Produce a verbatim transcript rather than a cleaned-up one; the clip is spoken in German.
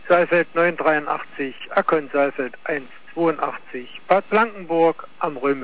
Saalfeld neun dreiundachtzig, Akkon Saalfeld eins zweiundachtzig, Bad Blankenburg am Römer.